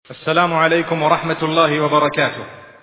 السلام عليكم ورحمة الله وبركاته.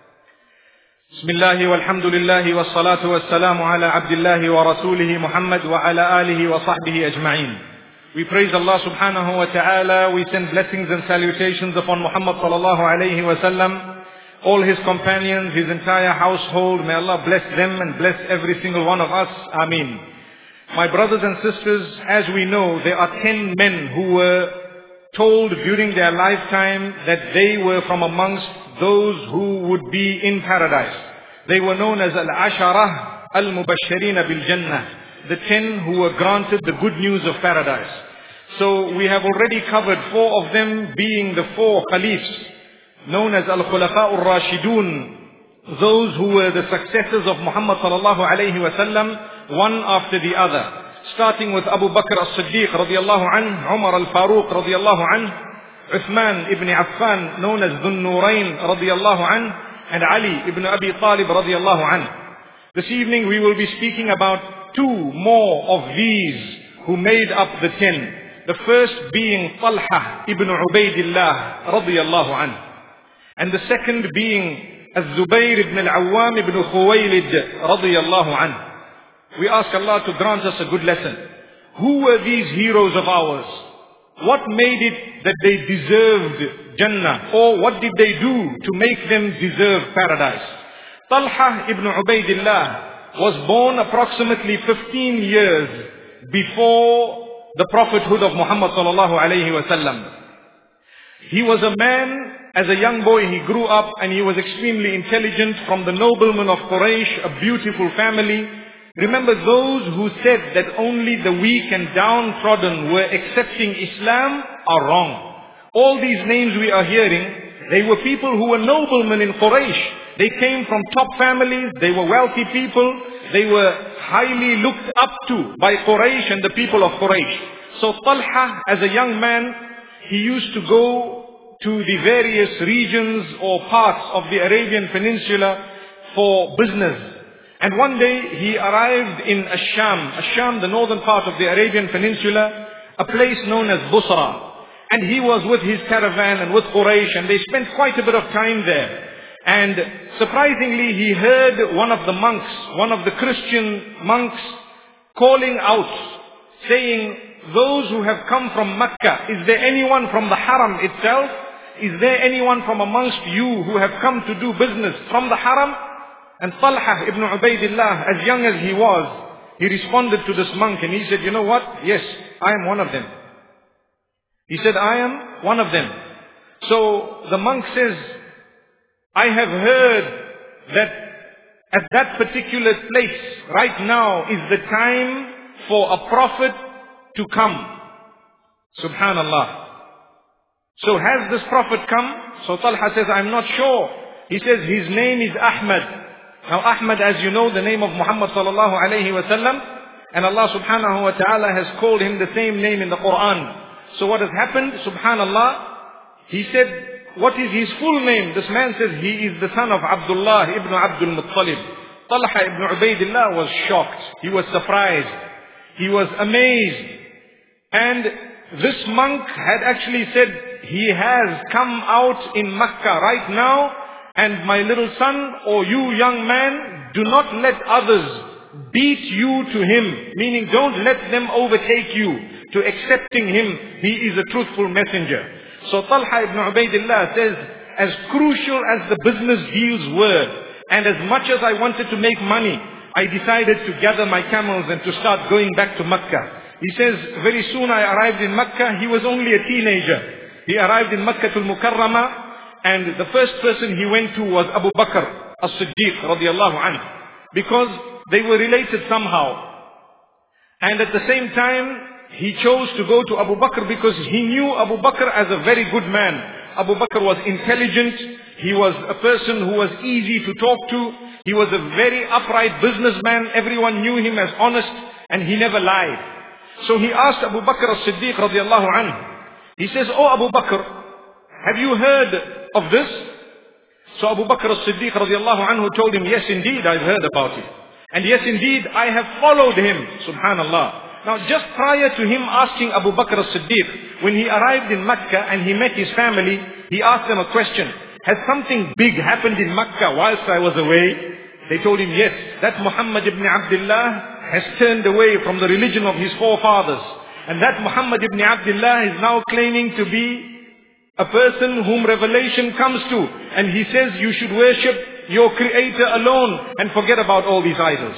بسم الله والحمد لله والصلاة والسلام على عبد الله ورسوله محمد وعلى آله وصحبه أجمعين. We praise Allah subhanahu wa ta'ala. We send blessings and salutations upon Muhammad sallallahu alayhi wa sallam, all his companions, his entire household. May Allah bless them and bless every single one of us. Ameen. My brothers and sisters, as we know, there are 10 men who were told during their lifetime that they were from amongst those who would be in paradise. They were known as Al-Asharah Al-Mubashirina Bil-Jannah, the 10 who were granted the good news of paradise. So we have already covered 4 of them, being the 4 Khalifs, known as Al-Khulafa Al-Rashidun, those who were the successors of Muhammad sallallahu alayhi wa sallam, one after the other. Starting with Abu Bakr as-Siddiq radiyallahu anh, Umar al-Faruq radiyallahu anh, Uthman ibn Affan known as Dhun Nurayn radiyallahu anh, and Ali ibn Abi Talib radiyallahu anh. This evening we will be speaking about 2 more of these who made up the 10. The first being Talha ibn Ubaidillah radiyallahu anh, and the second being Az-Zubayr ibn al-Awwam ibn Khuwaylid radiyallahu anh. We ask Allah to grant us a good lesson. Who were these heroes of ours? What made it that they deserved Jannah? Or what did they do to make them deserve paradise? Talha ibn Ubaidillah was born approximately 15 years before the prophethood of Muhammad sallallahu alayhi wa sallam. He was a man, as a young boy he grew up and he was extremely intelligent, from the noblemen of Quraysh, a beautiful family. Remember, those who said that only the weak and downtrodden were accepting Islam are wrong. All these names we are hearing, they were people who were noblemen in Quraysh. They came from top families, they were wealthy people, they were highly looked up to by Quraysh and the people of Quraysh. So Talha, as a young man, he used to go to the various regions or parts of the Arabian Peninsula for business. And one day he arrived in Ash-Sham, the northern part of the Arabian Peninsula, a place known as Busra. And he was with his caravan and with Quraysh, and they spent quite a bit of time there. And surprisingly, he heard one of the monks, one of the Christian monks, calling out, saying, "Those who have come from Mecca, is there anyone from the Haram itself? Is there anyone from amongst you who have come to do business from the Haram?" And Talha ibn Ubaidillah, as young as he was, he responded to this monk and he said, "You know what? Yes, I am one of them." He said, "I am one of them." So the monk says, "I have heard that at that particular place, right now is the time for a prophet to come." Subhanallah. So has this prophet come? So Talha says, "I'm not sure." He says, "His name is Ahmad." Now Ahmad, as you know, the name of Muhammad sallallahu alayhi wa sallam, and Allah subhanahu wa ta'ala has called him the same name in the Quran. So what has happened? Subhanallah. He said, "What is his full name?" This man says, "He is the son of Abdullah ibn Abdul Muttalib." Talha ibn Ubaidillah was shocked. He was surprised. He was amazed. And this monk had actually said, "He has come out in Makkah right now, and my little son, or you young man, do not let others beat you to him." Meaning, don't let them overtake you to accepting him. He is a truthful messenger. So Talha ibn Ubaidillah says, as crucial as the business deals were, and as much as I wanted to make money, I decided to gather my camels and to start going back to Mecca. He says, very soon I arrived in Mecca. He was only a teenager. He arrived in Makkah al-Mukarramah, and the first person he went to was Abu Bakr as-Siddiq radiyallahu anhu, because they were related somehow. And at the same time, he chose to go to Abu Bakr because he knew Abu Bakr as a very good man. Abu Bakr was intelligent. He was a person who was easy to talk to. He was a very upright businessman. Everyone knew him as honest, and he never lied. So he asked Abu Bakr as-Siddiq radiyallahu anhu. He says, "Oh Abu Bakr, have you heard of this?" So Abu Bakr as-Siddiq radiyallahu anhu told him, "Yes indeed, I've heard about it. And yes indeed, I have followed him." Subhanallah. Now just prior to him asking Abu Bakr as-Siddiq, when he arrived in Mecca and he met his family, he asked them a question. Has something big happened in Mecca whilst I was away? They told him, yes, that Muhammad ibn Abdullah has turned away from the religion of his forefathers. And that Muhammad ibn Abdullah is now claiming to be a person whom revelation comes to. And he says you should worship your Creator alone and forget about all these idols.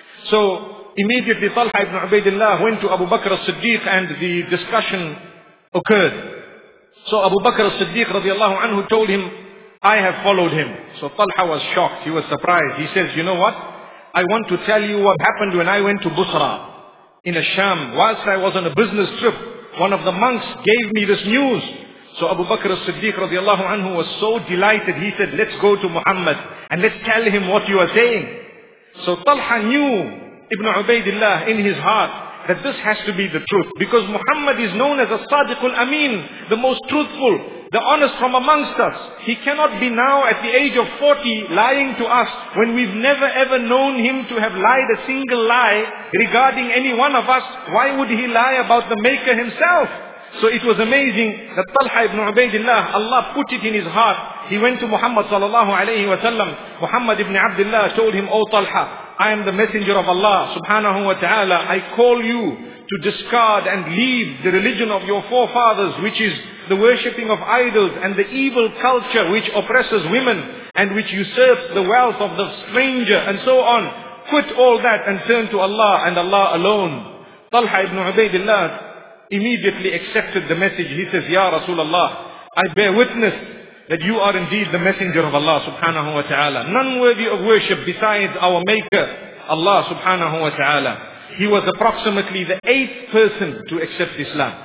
So immediately Talha ibn Ubaidillah went to Abu Bakr as-Siddiq and the discussion occurred. So Abu Bakr as-Siddiq radiallahu anhu told him, I have followed him. So Talha was shocked. He was surprised. He says, you know what? I want to tell you what happened when I went to Busra in Sham. Whilst I was on a business trip, one of the monks gave me this news. So Abu Bakr as-Siddiq radiallahu anhu was so delighted. He said, let's go to Muhammad and let's tell him what you are saying. So Talha knew Ibn Ubaidillah in his heart that this has to be the truth. Because Muhammad is known as a Sadiqul Amin, the most truthful, the honest from amongst us. He cannot be now at the age of 40 lying to us when we've never ever known him to have lied a single lie regarding any one of us. Why would he lie about the Maker himself? So it was amazing that Talha ibn Ubaidillah, Allah put it in his heart. He went to Muhammad sallallahu alayhi wa sallam. Muhammad ibn Abdullah told him, O Talha, I am the messenger of Allah subhanahu wa ta'ala. I call you to discard and leave the religion of your forefathers, which is the worshipping of idols and the evil culture which oppresses women and which usurps the wealth of the stranger and so on. Quit all that and turn to Allah and Allah alone. Talha ibn Ubaidillah immediately accepted the message. He says, Ya Rasulullah, I bear witness that you are indeed the messenger of Allah subhanahu wa ta'ala. None worthy of worship besides our Maker, Allah subhanahu wa ta'ala. He was approximately the 8th person to accept Islam.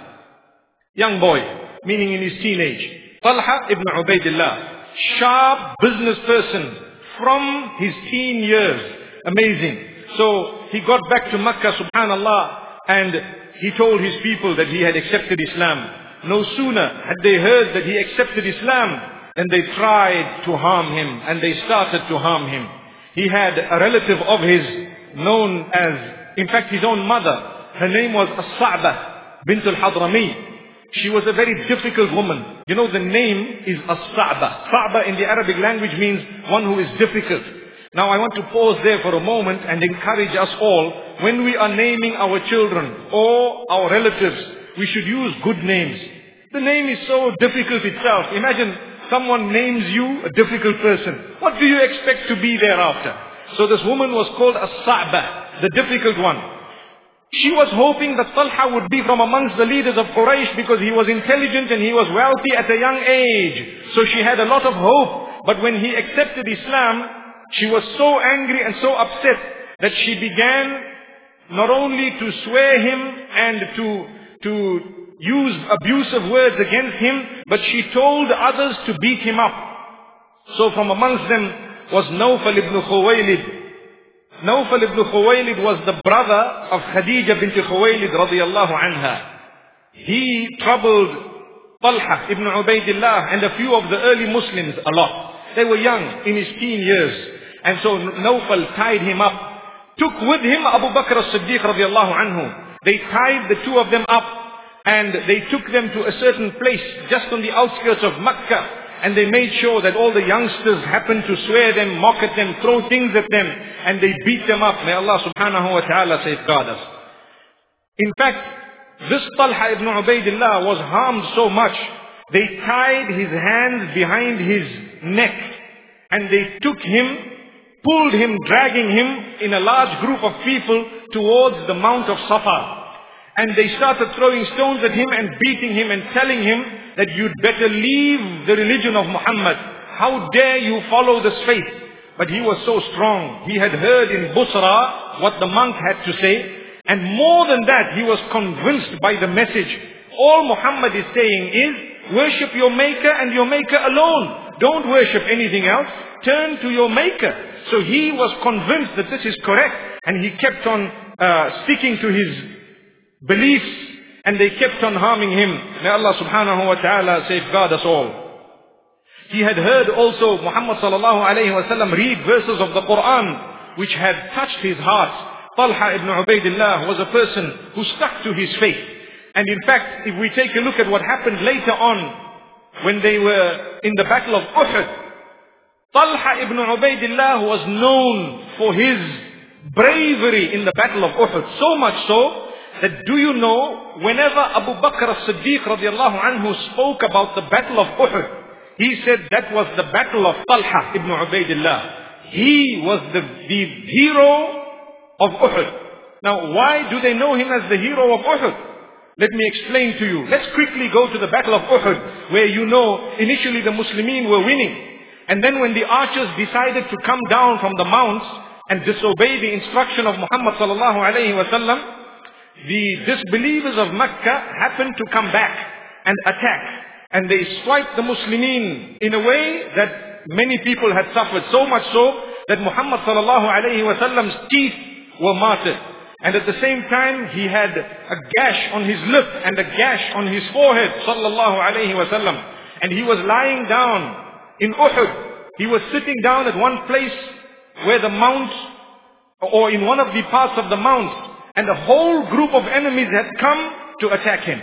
Young boy, meaning in his teenage. Talha ibn Ubaidillah, sharp business person from his teen years. Amazing. So he got back to Makkah, subhanallah, and he told his people that he had accepted Islam. No sooner had they heard that he accepted Islam than they tried to harm him, and they started to harm him. He had a relative of his known as, in fact his own mother, her name was As-Sa'bah bint al-Hadrami. She was a very difficult woman. You know, the name is As-Sa'bah. Sa'bah in the Arabic language means one who is difficult. Now I want to pause there for a moment and encourage us all, when we are naming our children or our relatives, we should use good names. The name is so difficult itself. Imagine someone names you a difficult person. What do you expect to be thereafter? So this woman was called As-Sa'bah, the difficult one. She was hoping that Talha would be from amongst the leaders of Quraysh because he was intelligent and he was wealthy at a young age. So she had a lot of hope. But when he accepted Islam, she was so angry and so upset that she began not only to swear him and to use abusive words against him, but she told others to beat him up. So from amongst them was Nawfal ibn Khuwaylid. Nawfal ibn Khuwaylid was the brother of Khadija bint Khuwaylid radiyallahu anha. He troubled Talha ibn Ubaidillah and a few of the early Muslims a lot. They were young, in his teen years. And so Nawfal tied him up. Took with him Abu Bakr as-Siddiq radiyallahu anhu. They tied the two of them up and they took them to a certain place just on the outskirts of Makkah. And they made sure that all the youngsters happened to swear them, mock at them, throw things at them, and they beat them up. May Allah subhanahu wa ta'ala safeguard us. In fact, this Talha ibn Ubaidillah was harmed so much, they tied his hands behind his neck and they took him, pulled him, dragging him in a large group of people towards the Mount of Safa. And they started throwing stones at him and beating him and telling him that you'd better leave the religion of Muhammad. How dare you follow this faith? But he was so strong. He had heard in Busra what the monk had to say. And more than that, he was convinced by the message. All Muhammad is saying is, worship your Maker and your Maker alone. Don't worship anything else. Turn to your Maker. So he was convinced that this is correct. And he kept on sticking to his beliefs. And they kept on harming him. May Allah subhanahu wa ta'ala safeguard us all. He had heard also Muhammad sallallahu alayhi wa sallam read verses of the Quran which had touched his heart. Talha ibn Ubaidillah was a person who stuck to his faith. And in fact, if we take a look at what happened later on, when they were in the battle of Uhud, Talha ibn Ubaidillah was known for his bravery in the battle of Uhud. So much so, that do you know, whenever Abu Bakr as-Siddiq radiallahu anhu spoke about the battle of Uhud, he said that was the battle of Talha ibn Ubaidillah. He was the hero of Uhud. Now, why do they know him as the hero of Uhud? Let me explain to you. Let's quickly go to the battle of Uhud, where you know initially the Muslimin were winning. And then when the archers decided to come down from the mounts and disobey the instruction of Muhammad sallallahu alayhi wa sallam, the disbelievers of Mecca happened to come back and attack. And they swiped the Muslimin in a way that many people had suffered. So much so that Muhammad sallallahu alayhi wa sallam's teeth were martyred. And at the same time, he had a gash on his lip and a gash on his forehead, sallallahu alayhi wa sallam. And he was lying down in Uhud. He was sitting down at one place where the mount, or in one of the parts of the mount, and a whole group of enemies had come to attack him.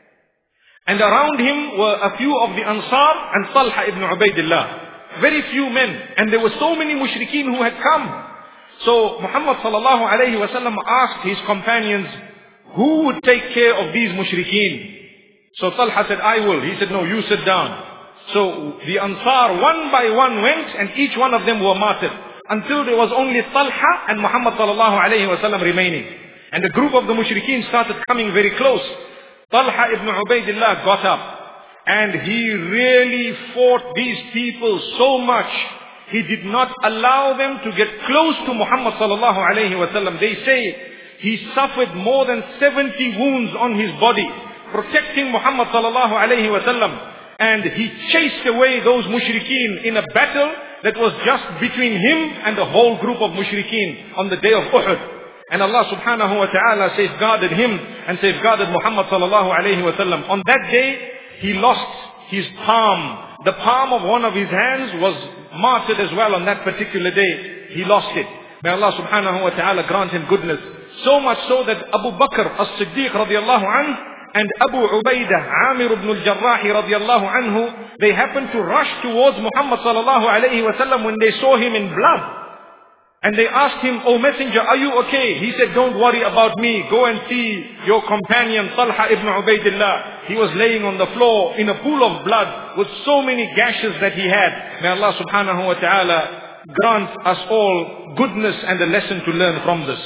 And around him were a few of the Ansar and Talha ibn Ubaidillah. Very few men. And there were so many mushrikeen who had come. So Muhammad sallallahu alayhi wa sallam asked his companions, who would take care of these mushrikeen? So Talha said, I will. He said, no, you sit down. So the Ansar one by one went, and each one of them were martyred, until there was only Talha and Muhammad sallallahu alayhi wa sallam remaining. And the group of the mushrikeen started coming very close. Talha ibn Ubaidillah got up, and he really fought these people so much. He did not allow them to get close to Muhammad sallallahu alayhi wa sallam. They say he suffered more than 70 wounds on his body, protecting Muhammad sallallahu alayhi wa sallam. And he chased away those mushrikeen in a battle that was just between him and the whole group of mushrikeen on the day of Uhud. And Allah subhanahu wa ta'ala safeguarded him and safeguarded Muhammad sallallahu alayhi wa sallam. On that day, he lost his palm. The palm of one of his hands was martyred as well on that particular day. He lost it. May Allah subhanahu wa ta'ala grant him goodness. So much so that Abu Bakr as-Siddiq radiallahu anhu and Abu Ubaidah, Amir ibn al-Jarrah radiallahu anhu, they happened to rush towards Muhammad sallallahu alayhi wa sallam when they saw him in blood. And they asked him, "O Messenger, are you okay?" He said, "Don't worry about me. Go and see your companion Talha ibn Ubaidillah. He was laying on the floor in a pool of blood with so many gashes that he had." May Allah subhanahu wa ta'ala grant us all goodness and a lesson to learn from this.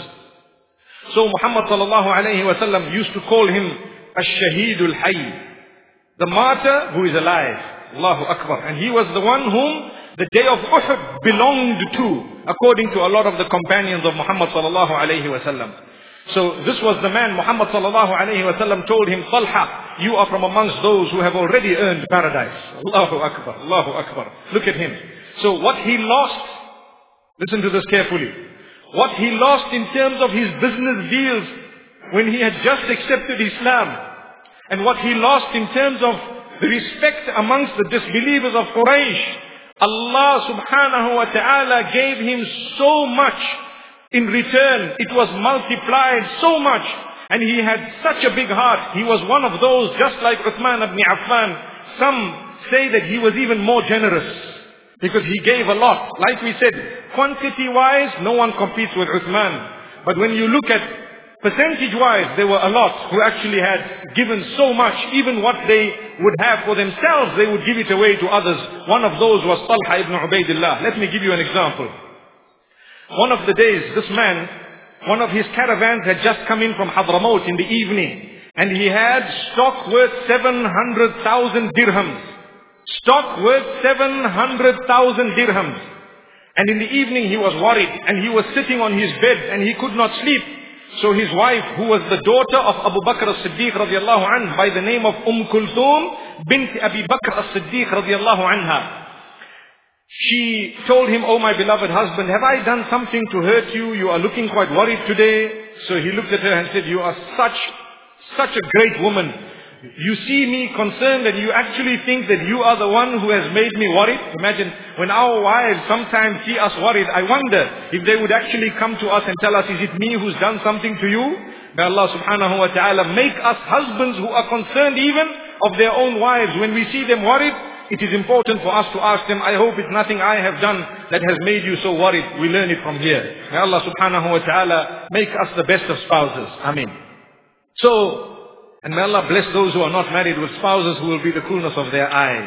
So Muhammad sallallahu alayhi wa sallam used to call him Ash-Shahidul Hayy, the martyr who is alive. Allahu Akbar. And he was the one whom the day of Uhud belonged to, according to a lot of the companions of Muhammad sallallahu alayhi wa sallam. So this was the man. Muhammad sallallahu alayhi wa sallam told him, "Talha, you are from amongst those who have already earned paradise." Allahu Akbar, Allahu Akbar. Look at him. So what he lost, listen to this carefully. What he lost in terms of his business deals when he had just accepted Islam, and what he lost in terms of the respect amongst the disbelievers of Quraysh, Allah subhanahu wa ta'ala gave him so much in return. It was multiplied so much, and he had such a big heart. He was one of those, just like Uthman ibn Affan. Some say that he was even more generous, because he gave a lot. Like we said, quantity-wise, no one competes with Uthman. But when you look at percentage-wise, there were a lot who actually had given so much. Even what they would have for themselves, they would give it away to others. One of those was Talha ibn Ubaidillah. Let me give you an example. One of the days, this man, one of his caravans had just come in from Hadramaut in the evening. And he had stock worth 700,000 dirhams. Stock worth 700,000 dirhams. And in the evening he was worried, and he was sitting on his bed and he could not sleep. So his wife, who was the daughter of Abu Bakr as-Siddiq radiallahu anhu, by the name of Kulthum bint Abi Bakr as-Siddiq radiallahu anha, she told him, "Oh my beloved husband, have I done something to hurt you? You are looking quite worried today." So he looked at her and said, "You are such a great woman. You see me concerned and you actually think that you are the one who has made me worried. Imagine when our wives sometimes see us worried, I wonder if they would actually come to us and tell us, is it me who's done something to you? May Allah subhanahu wa ta'ala make us husbands who are concerned even of their own wives. When we see them worried, it is important for us to ask them, I hope it's nothing I have done that has made you so worried. We learn it from here. May Allah subhanahu wa ta'ala make us the best of spouses. Ameen. And may Allah bless those who are not married with spouses who will be the coolness of their eyes.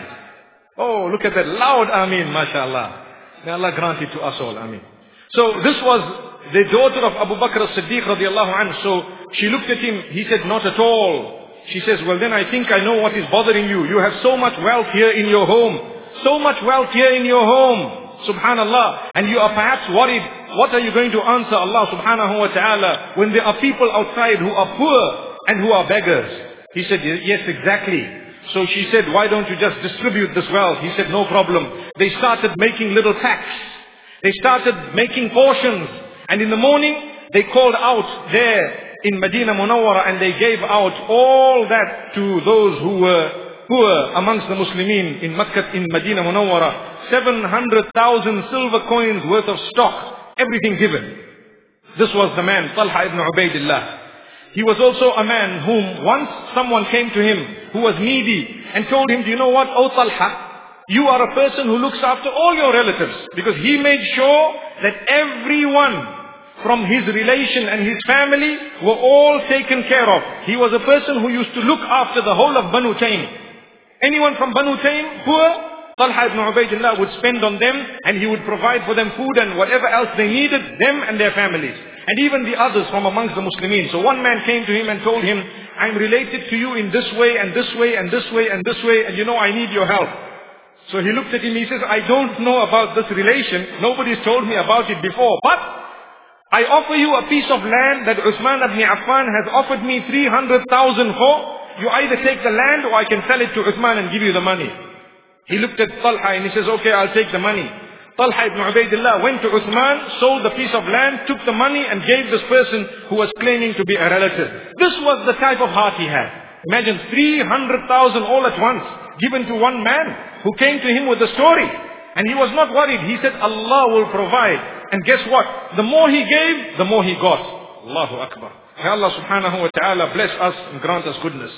Oh, look at that loud Ameen, mashallah. May Allah grant it to us all. Ameen. So this was the daughter of Abu Bakr as-Siddiq radiallahu anhu. So she looked at him. He said, not at all. She says, well then I think I know what is bothering you. You have so much wealth here in your home. So much wealth here in your home. Subhanallah. And you are perhaps worried. What are you going to answer Allah subhanahu wa ta'ala when there are people outside who are poor and who are beggars? He said, yes, exactly. So she said, why don't you just distribute this wealth? He said, no problem. They started making little packs. They started making portions. And in the morning, they called out there in Medina Munawwara and they gave out all that to those who were poor amongst the Muslimin in Makkah, in Medina Munawwara. 700,000 silver coins worth of stock. Everything given. This was the man, Talha ibn Ubaidillah. He was also a man whom once someone came to him who was needy and told him, do you know what, O Talha, you are a person who looks after all your relatives. Because he made sure that everyone from his relation and his family were all taken care of. He was a person who used to look after the whole of Banu Taym. Anyone from Banu Taym, poor, Talha ibn Ubaidillah would spend on them and he would provide for them food and whatever else they needed, them and their families. And even the others from amongst the Muslimin. So one man came to him and told him, I'm related to you in this way and this way and this way and this way, and you know I need your help. So he looked at him, he says, I don't know about this relation. Nobody's told me about it before. But I offer you a piece of land that Uthman ibn Affan has offered me 300,000 for. You either take the land or I can sell it to Uthman and give you the money. He looked at Talha and he says, okay, I'll take the money. Talha ibn Ubaidillah went to Uthman, sold the piece of land, took the money and gave this person who was claiming to be a relative. This was the type of heart he had. Imagine 300,000 all at once given to one man who came to him with the story. And he was not worried. He said, Allah will provide. And guess what? The more he gave, the more he got. Allahu Akbar. May Allah subhanahu wa ta'ala bless us and grant us goodness.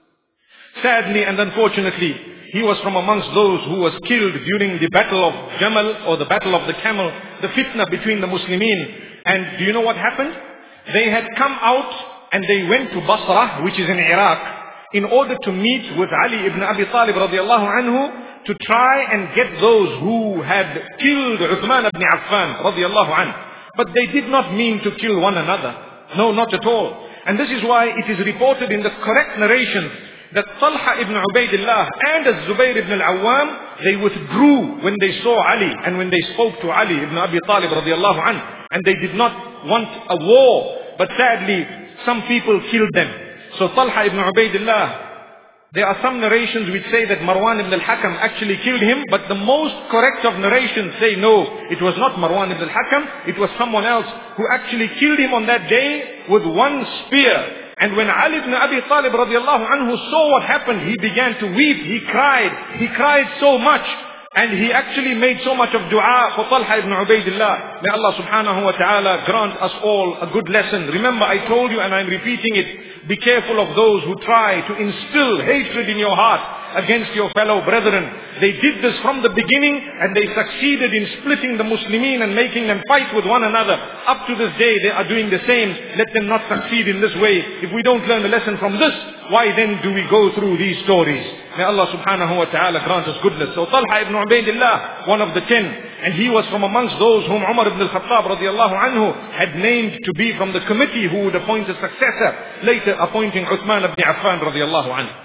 Sadly and unfortunately, he was from amongst those who was killed during the battle of Jamal or the battle of the camel, the fitna between the Muslimin. And do you know what happened? They had come out and they went to Basra, which is in Iraq, in order to meet with Ali ibn Abi Talib radiallahu anhu to try and get those who had killed Uthman ibn Affan radiallahu anhu. But they did not mean to kill one another. No, not at all. And this is why it is reported in the correct narrations that Talha ibn Ubaidillah and Zubayr ibn al-Awwam, they withdrew when they saw Ali and when they spoke to Ali ibn Abi Talib radiallahu anhu. And they did not want a war. But sadly, some people killed them. So Talha ibn Ubaidillah, there are some narrations which say that Marwan ibn al-Hakam actually killed him, but the most correct of narrations say no, it was not Marwan ibn al-Hakam, it was someone else who actually killed him on that day with one spear. And when Ali ibn Abi Talib radiallahu anhu saw what happened, he began to weep, he cried so much. And he actually made so much of dua for Talha ibn Ubaidillah. May Allah subhanahu wa ta'ala grant us all a good lesson. Remember, I told you and I'm repeating it, be careful of those who try to instill hatred in your heart against your fellow brethren. They did this from the beginning and they succeeded in splitting the Muslimin and making them fight with one another. Up to this day they are doing the same. Let them not succeed in this way. If we don't learn a lesson from this, why then do we go through these stories? May Allah subhanahu wa ta'ala grant us goodness. So Talha ibn Ubaidillah, one of the 10, and he was from amongst those whom Umar ibn al-Khattab radiallahu anhu had named to be from the committee who would appoint a successor, later appointing Uthman ibn Affan radiallahu anhu.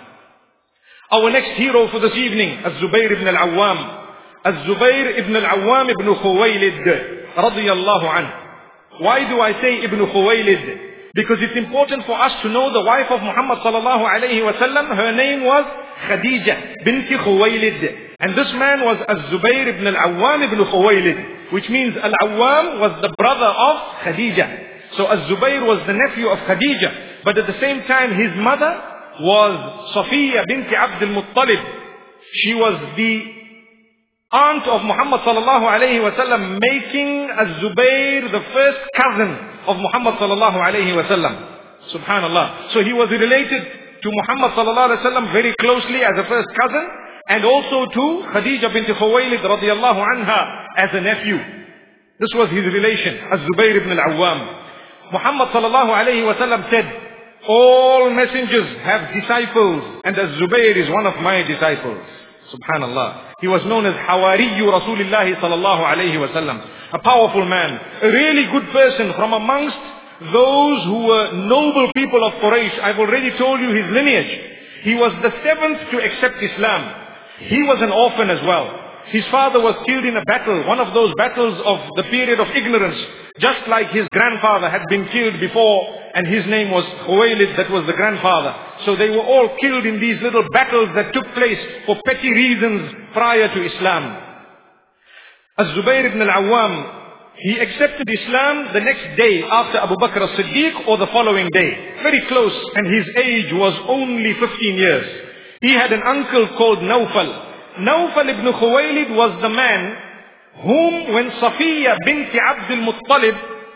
Our next hero for this evening, Az-Zubayr ibn al-Awwam. Az-Zubayr ibn al-Awwam ibn Khuwaylid radiyallahu anhu. Why do I say ibn Khuwaylid? Because it's important for us to know the wife of Muhammad sallallahu alayhi wa sallam. Her name was Khadija binti Khuwaylid. And this man was Az-Zubayr ibn al-Awwam ibn Khuwaylid, which means Al-Awwam was the brother of Khadija. So Az-Zubayr was the nephew of Khadija. But at the same time, his mother was Safiya binti Abdul Muttalib. She was the aunt of Muhammad sallallahu alayhi wasallam, making Az-Zubayr the first cousin of Muhammad sallallahu alayhi wasallam. Subhanallah. So he was related to Muhammad sallallahu alayhi wasallam very closely as a first cousin, and also to Khadija bint Khuwaylid radiyallahu anha as a nephew. This was his relation, Az-Zubayr ibn al-Awwam. Muhammad sallallahu alayhi wasallam said, all messengers have disciples, and Az-Zubayr is one of my disciples. Subhanallah. He was known as Hawariyu Rasulullah sallallahu alayhi wasallam. A powerful man, a really good person from amongst those who were noble people of Quraysh. I've already told you his lineage. He was the seventh to accept Islam. He was an orphan as well. His father was killed in a battle, one of those battles of the period of ignorance, just like his grandfather had been killed before, and his name was Khuwaylid, that was the grandfather. So they were all killed in these little battles that took place for petty reasons prior to Islam. Az-Zubayr ibn al-Awwam, he accepted Islam the next day after Abu Bakr as-Siddiq, or the following day. Very close, and his age was only 15 years. He had an uncle called Nawfal. Nawfal ibn Khuwaylid was the man whom, when Safiya binti Abdul Muttalib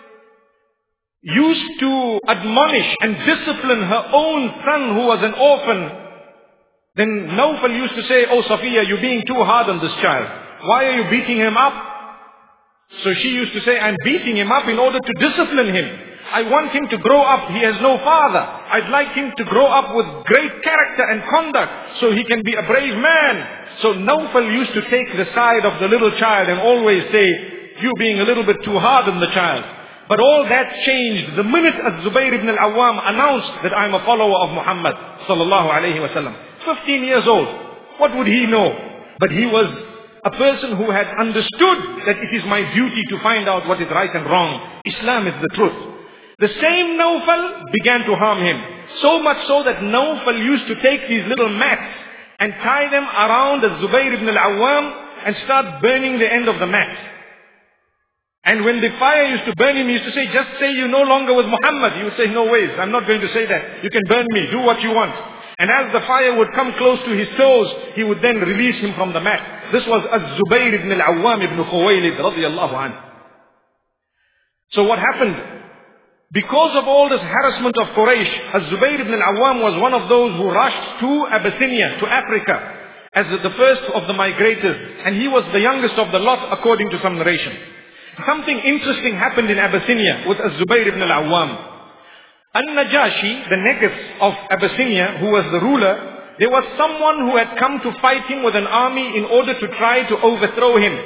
used to admonish and discipline her own son who was an orphan, then Nawfal used to say, "Oh Safiya, you're being too hard on this child. Why are you beating him up?" So she used to say, "I'm beating him up in order to discipline him. I want him to grow up. He has no father. I'd like him to grow up with great character and conduct so he can be a brave man." So Nawfal used to take the side of the little child and always say, "You being a little bit too hard on the child." But all that changed the minute Az-Zubayr ibn al-Awwam announced that I'm a follower of Muhammad sallallahu alayhi wa sallam. 15 years old. What would he know? But he was a person who had understood that it is my duty to find out what is right and wrong. Islam is the truth. The same Nawfal began to harm him. So much so that Nawfal used to take these little mats and tie them around Az-Zubayr ibn al-Awwam and start burning the end of the mat. And when the fire used to burn him, he used to say, "Just say you no longer with Muhammad." He would say, "No ways, I'm not going to say that. You can burn me, do what you want." And as the fire would come close to his toes, he would then release him from the mat. This was Az-Zubayr ibn al-Awwam ibn Khuwaylid radiyallahu anhu. So what happened? Because of all this harassment of Quraysh, Az-Zubayr ibn al-Awwam was one of those who rushed to Abyssinia, to Africa, as the first of the migrators. And he was the youngest of the lot, according to some narration. Something interesting happened in Abyssinia with Az-Zubayr ibn al-Awwam. An-Najashi, the Negus of Abyssinia, who was the ruler, there was someone who had come to fight him with an army in order to try to overthrow him.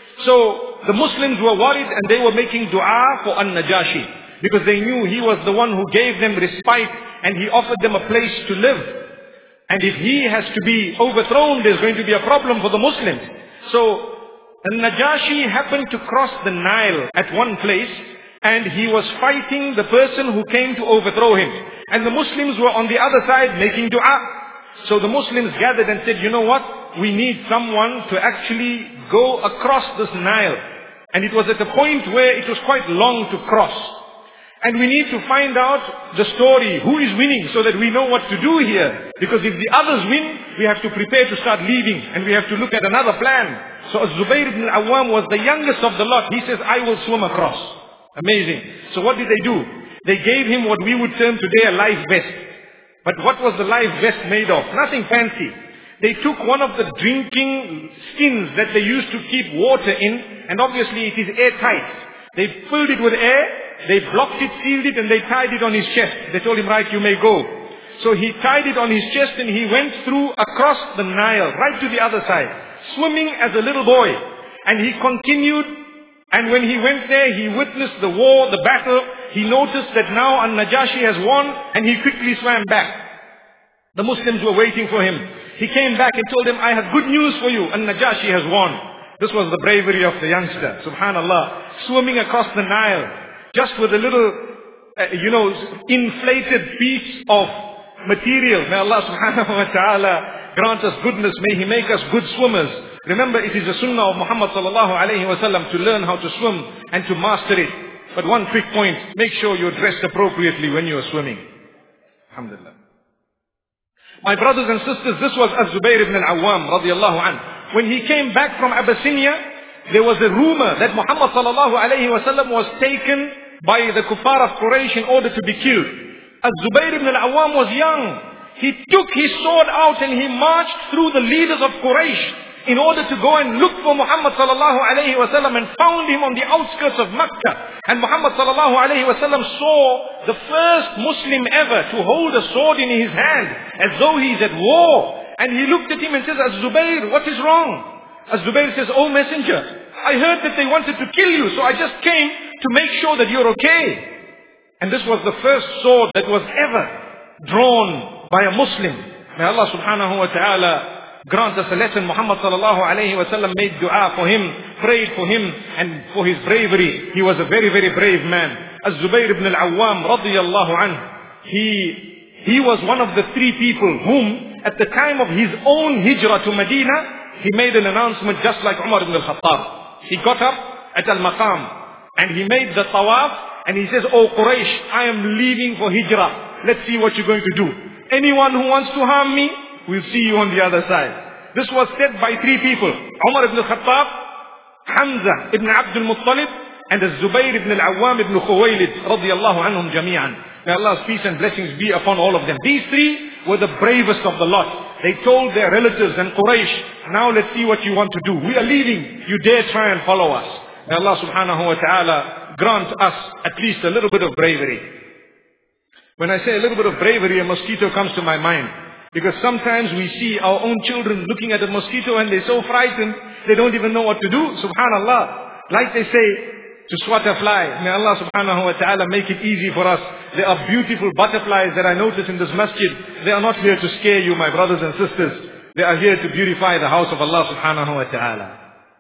So the Muslims were worried and they were making dua for An-Najashi, because they knew he was the one who gave them respite and he offered them a place to live. And if he has to be overthrown, there's going to be a problem for the Muslims. So An-Najashi happened to cross the Nile at one place, and he was fighting the person who came to overthrow him. And the Muslims were on the other side making dua. So the Muslims gathered and said, "You know what? We need someone to actually go across this Nile." And it was at a point where it was quite long to cross. And we need to find out the story, who is winning, so that we know what to do here. Because if the others win, we have to prepare to start leaving, and we have to look at another plan. So Az-Zubayr ibn al-Awwam was the youngest of the lot. He says, "I will swim across." Amazing. So what did they do? They gave him what we would term today a life vest. But what was the life vest made of? Nothing fancy. They took one of the drinking skins that they used to keep water in, and obviously it is airtight. They filled it with air, they blocked it, sealed it, and they tied it on his chest. They told him, "Right, you may go." So he tied it on his chest and he went through across the Nile, right to the other side, swimming as a little boy. And he continued, and when he went there, he witnessed the war, the battle. He noticed that now An-Najashi has won, and he quickly swam back. The Muslims were waiting for him. He came back and told them, "I have good news for you. An-Najashi has won." This was the bravery of the youngster. Subhanallah. Swimming across the Nile, just with a little, inflated piece of material. May Allah subhanahu wa ta'ala grant us goodness. May He make us good swimmers. Remember, it is the sunnah of Muhammad sallallahu alayhi wa sallam to learn how to swim and to master it. But one quick point, make sure you're dressed appropriately when you're swimming. Alhamdulillah. My brothers and sisters, this was Az-Zubayr ibn al-Awwam radiyallahu anhu. When he came back from Abyssinia, there was a rumor that Muhammad sallallahu alayhi wa sallam was taken by the kuffar of Quraysh in order to be killed. Az-Zubayr ibn al-Awwam was young. He took his sword out and he marched through the leaders of Quraysh in order to go and look for Muhammad sallallahu alayhi wa sallam, and found him on the outskirts of Makkah. And Muhammad sallallahu alayhi wa sallam saw the first Muslim ever to hold a sword in his hand as though he's at war. And he looked at him and says, Az-Zubayr, what is wrong? Az-Zubayr says, "Oh Messenger, I heard that they wanted to kill you, so I just came to make sure that you're okay." And this was the first sword that was ever drawn by a Muslim. May Allah subhanahu wa ta'ala grant us a lesson. Muhammad sallallahu alayhi wa sallam made dua for him, prayed for him and for his bravery. He was a very, very brave man. Az-Zubayr ibn al-Awwam radiyallahu anhu. He was one of the three people whom at the time of his own hijrah to Medina, he made an announcement just like Umar ibn al-Khattab. He got up at al-Maqam and he made the tawaf and he says, "Oh Quraysh, I am leaving for hijrah. Let's see what you're going to do. Anyone who wants to harm me, we'll see you on the other side." This was said by three people: Umar ibn al-Khattab, Hamza ibn Abdul Muttalib, and Az-Zubayr ibn al-Awwam ibn Khuwaylid radiyallahu anhum jami'an. May Allah's peace and blessings be upon all of them. These three were the bravest of the lot. They told their relatives and Quraysh, "Now let's see what you want to do. We are leaving. You dare try and follow us." May Allah subhanahu wa ta'ala grant us at least a little bit of bravery. When I say a little bit of bravery, a mosquito comes to my mind. Because sometimes we see our own children looking at a mosquito and they're so frightened, they don't even know what to do. Subhanallah. Like they say, to swat a fly. May Allah subhanahu wa ta'ala make it easy for us. There are beautiful butterflies that I notice in this masjid. They are not here to scare you, my brothers and sisters. They are here to beautify the house of Allah subhanahu wa ta'ala.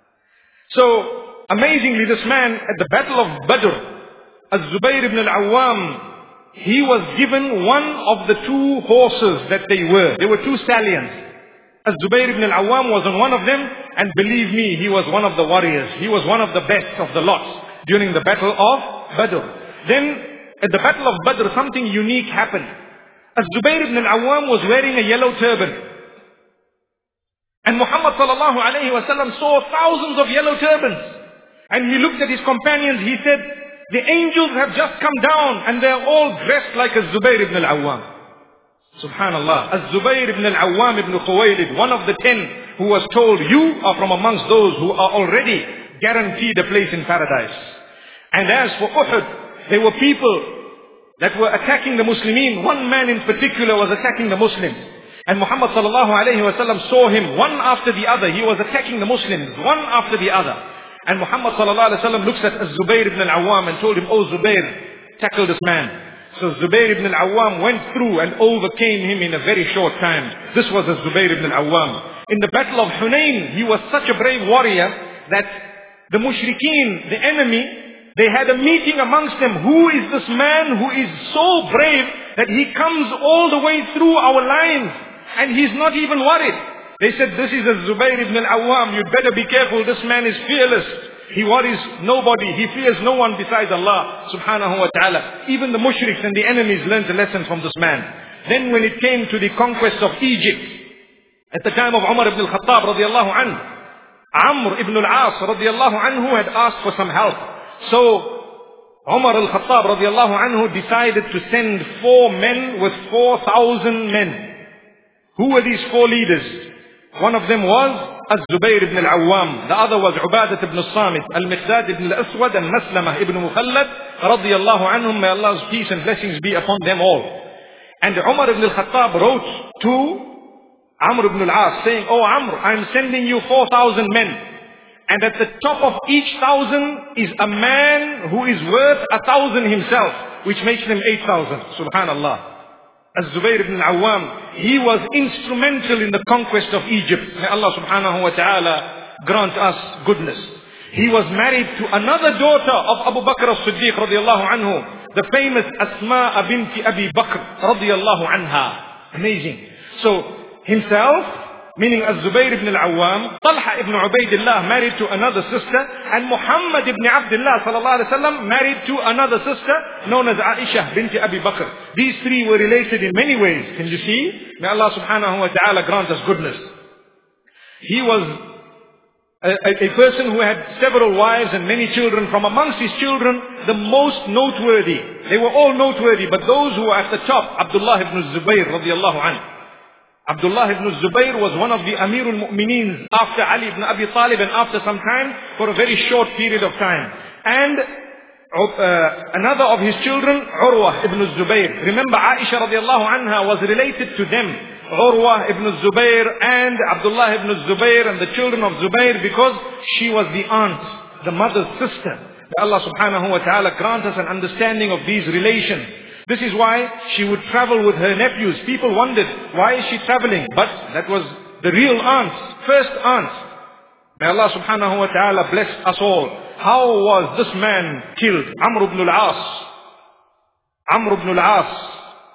So, amazingly, this man at the battle of Badr, Az-Zubayr ibn al-Awwam, he was given one of the two horses that they were. There were two stallions. Az-Zubayr ibn al-Awwam was on one of them, and believe me, he was one of the warriors. He was one of the best of the lots during the battle of Badr. Then, at the battle of Badr, something unique happened. Az-Zubayr ibn al-Awwam was wearing a yellow turban. And Muhammad sallallahu alayhi wa sallam saw thousands of yellow turbans. And he looked at his companions, he said, "The angels have just come down and they are all dressed like Az-Zubayr ibn al-Awwam." Subhanallah. Az-Zubayr ibn al-Awwam ibn Khuwaylid, one of the 10 who was told, "You are from amongst those who are already guaranteed a place in paradise." And as for Uhud, there were people that were attacking the Muslimin. One man in particular was attacking the Muslims. And Muhammad sallallahu alayhi wa sallam saw him one after the other. He was attacking the Muslims one after the other. And Muhammad sallallahu alayhi wa sallam looks at Az-Zubayr ibn al-Awwam and told him, "Oh Zubayr, tackle this man." So Zubayr ibn al-Awwam went through and overcame him in a very short time. This was Az-Zubayr ibn al-Awwam. In the battle of Hunayn, he was such a brave warrior that the mushrikeen, the enemy, they had a meeting amongst them. Who is this man who is so brave that he comes all the way through our lines and he's not even worried? They said, "This is Az-Zubayr ibn al-Awwam. You'd better be careful. This man is fearless. He worries nobody. He fears no one besides Allah subhanahu wa ta'ala." Even the mushriks and the enemies learned a lesson from this man. Then when it came to the conquest of Egypt, at the time of Umar ibn al-Khattab radiyallahu anhu, Amr ibn al-As radiyallahu anhu had asked for some help. So Umar al-Khattab radiyallahu anhu decided to send 4 men with 4,000 men. Who were these 4 leaders? One of them was Az-Zubayr ibn al-Awwam. The other was Ubadat ibn al-Samit, Al-Miqdad ibn al-Aswad, and Maslamah ibn Mukhallad radiyallahu anhum. May Allah's peace and blessings be upon them all. And Umar ibn al-Khattab wrote to Amr ibn al-As saying, "Oh Amr, I'm sending you 4,000 men. And at the top of each 1,000 is a man who is worth 1,000 himself, which makes them 8,000. Subhanallah. Az-Zubayr ibn al-Awwam, he was instrumental in the conquest of Egypt. May Allah subhanahu wa ta'ala grant us goodness. He was married to another daughter of Abu Bakr as-Siddiq radiyallahu anhu, the famous Asma binti Abi Bakr radiyallahu anha. Amazing. So himself meaning Az-Zubayr ibn al-Awwam, Talha ibn Ubaidillah married to another sister, and Muhammad ibn Abdullah sallallahu alaihi wasallam married to another sister known as Aisha binti Abi Bakr. These three were related in many ways. Can you see? May Allah subhanahu wa ta'ala grant us goodness. He was a person who had several wives and many children. From amongst his children, the most noteworthy, they were all noteworthy, but those who were at the top, Abdullah ibn Zubayr radiyallahu anhu. Abdullah ibn Zubayr was one of the Amirul Mu'mineen after Ali ibn Abi Talib, and after some time, for a very short period of time. And another of his children, Urwa ibn Zubayr. Remember, Aisha radiyallahu anha was related to them, Urwa ibn Zubayr and Abdullah ibn Zubayr and the children of Zubayr, because she was the aunt, the mother's sister. May Allah subhanahu wa ta'ala grant us an understanding of these relations. This is why she would travel with her nephews. People wondered, why is she traveling? But that was the real aunt, first aunt. May Allah subhanahu wa ta'ala bless us all. How was this man killed? Amr ibn al-As. Amr ibn al-As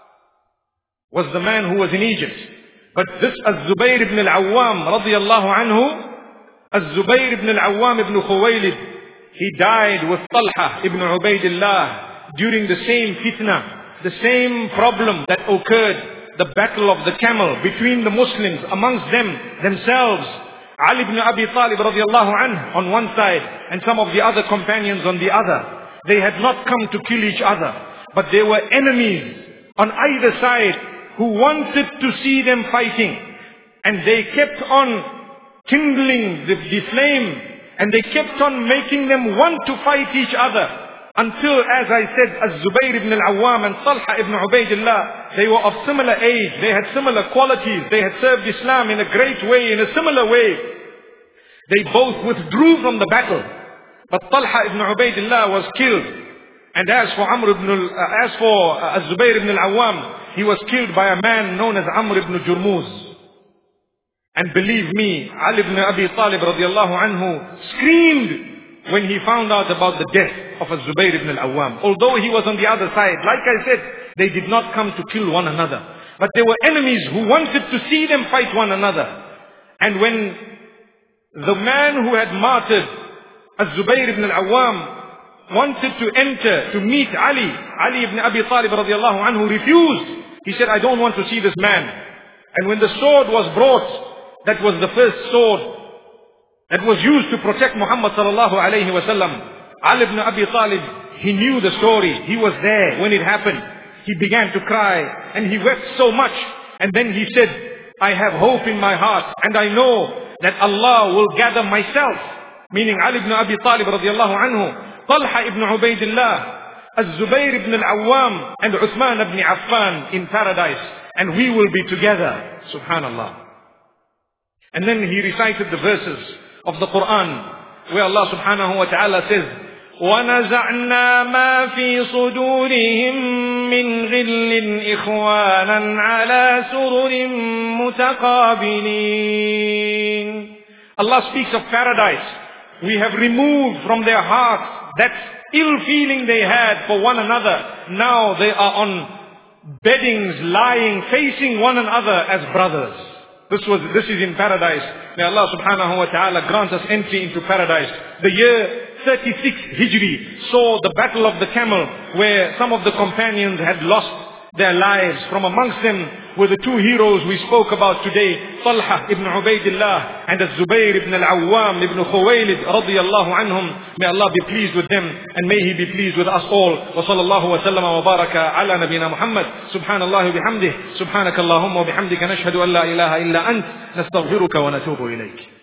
was the man who was in Egypt. But this Az-Zubayr ibn al-Awwam radiyallahu anhu, Az-Zubayr ibn al-Awwam ibn Khuwaylid, he died with Talha ibn Ubaidillah during the same fitna, the same problem that occurred, the battle of the camel between the Muslims, amongst themselves. Ali ibn Abi Talib radiyallahu anhu on one side, and some of the other companions on the other. They had not come to kill each other, but there were enemies on either side who wanted to see them fighting. And they kept on kindling the flame, and they kept on making them want to fight each other, until, as I said, Az-Zubayr ibn al-Awwam and Talha ibn Ubaidillah, they were of similar age, they had similar qualities, they had served Islam in a great way, in a similar way. They both withdrew from the battle, but Talha ibn Ubaidillah was killed. And as for Az-Zubayr ibn al-Awwam, he was killed by a man known as Amr ibn Jurmuz. And believe me, Ali ibn Abi Talib radiyallahu anhu screamed when he found out about the death of Az-Zubayr ibn al-Awwam. Although he was on the other side, like I said, they did not come to kill one another, but there were enemies who wanted to see them fight one another. And when the man who had martyred Az-Zubayr ibn al-Awwam wanted to enter to meet Ali ibn Abi Talib radiyallahu anhu refused. He said, I don't want to see this man. And when the sword was brought, that was the first sword that was used to protect Muhammad sallallahu alayhi wa sallam, Ali ibn Abi Talib, he knew the story. He was there when it happened. He began to cry and he wept so much. And then he said, I have hope in my heart, and I know that Allah will gather myself, meaning Ali ibn Abi Talib radiyallahu anhu, Talha ibn Ubaidillah, Az-Zubayr ibn al-Awwam, and Uthman ibn Affan in paradise, and we will be together. Subhanallah. And then he recited the verses of the Quran where Allah subhanahu wa ta'ala says, وَنَزَعْنَا مَا فِي صُدُورِهِم مِّنْ غِلٍّ إِخْوَانًا عَلَى سُرُرٍ مُتَقَابِلِينَ. Allah speaks of paradise. We have removed from their hearts that ill feeling they had for one another. Now they are on beddings, lying, facing one another as brothers. This is in paradise. May Allah subhanahu wa ta'ala grant us entry into paradise. The year 36 Hijri saw the battle of the camel, where some of the companions had lost their lives. From amongst them were the two heroes we spoke about today, Talha ibn Ubaidillah and Az-Zubayr ibn al-Awwam ibn Khuwaylid radiyallahu anhum. May Allah be pleased with them, and may He be pleased with us all. Wa sallallahu wa sallama wa baraka ala nabina Muhammad. Subhanallah wa bihamdih. Subhanakallahumma wa bihamdika nashhadu an la ilaha illa ant. Nastaghfiruka wa natubu ilayk.